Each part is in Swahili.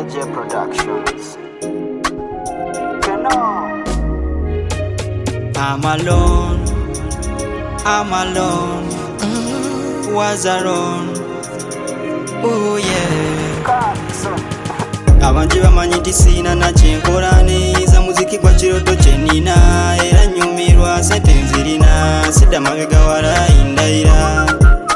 KJ Productions. I'm alone, was alone, oh yeah. Abantu bamanyi nti sina na kyenkola neyiza muziki gwa kiroto kyenina era nyumirwa sente nzirina sidda mabega wala indayira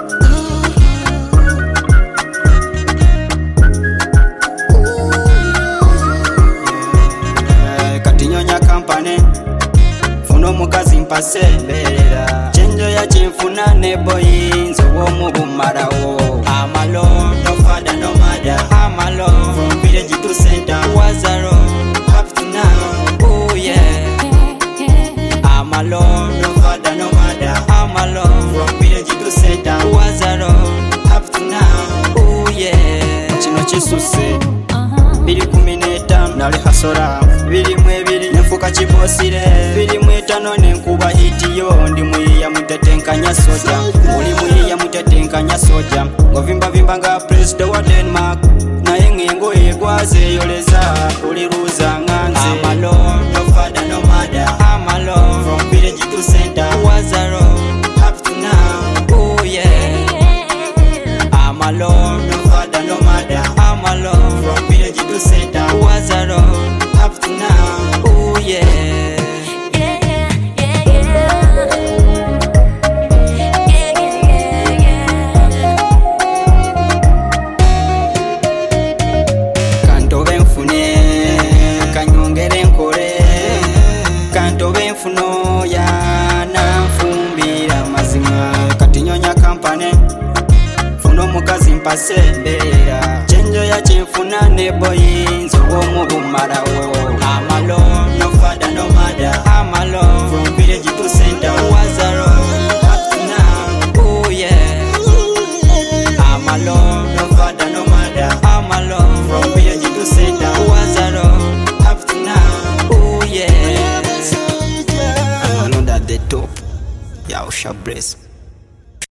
kati nyonya kampane funa omukazi mpase mbeerera kyenjo ya kyenfuna ne boyi nze w'omubumalawo I'm alone, no father, no mother. I'm alone, from village to center. Was alone, up to now. Oh yeah. I'm alone, no father, no mother. I'm alone, from village to center. Was alone, up to now. Oh yeah. Kino kisuse biri 15 nali hasora biri mwebiri nefuka kibosire biri mwetano nenkuba hitiyo ndi muyiya mutetenkanya soja uli muyiya mutetenkanya soja govimba nga president wa Denmark naye ngengo egwaze yoleza uli ruza nganze I'm alone, no father, no mother. I'm alone, from village to center. Was alone, up to now. Oh yeah. I'm alone, no father, no mother. I'm alone, from village to center. Was alone, up to now. Oh yeah. Kantobe nfune, kanyongere nkole. Kantobe nfuno ya nanfumbira mazima. Kati nyonya kampane funa omukazi mpase mbeera kyenjo ya kyenfuna ne boyi nze w'omubumalawo I'm alone, no father, no mother. I'm alone, from village to center. Was alone, up to now. Oh yeah. I'm alone, no father, no mother. I'm alone, from village to center. Was alone, up to now. Oh yeah. Alone at the top. Yausha Brace.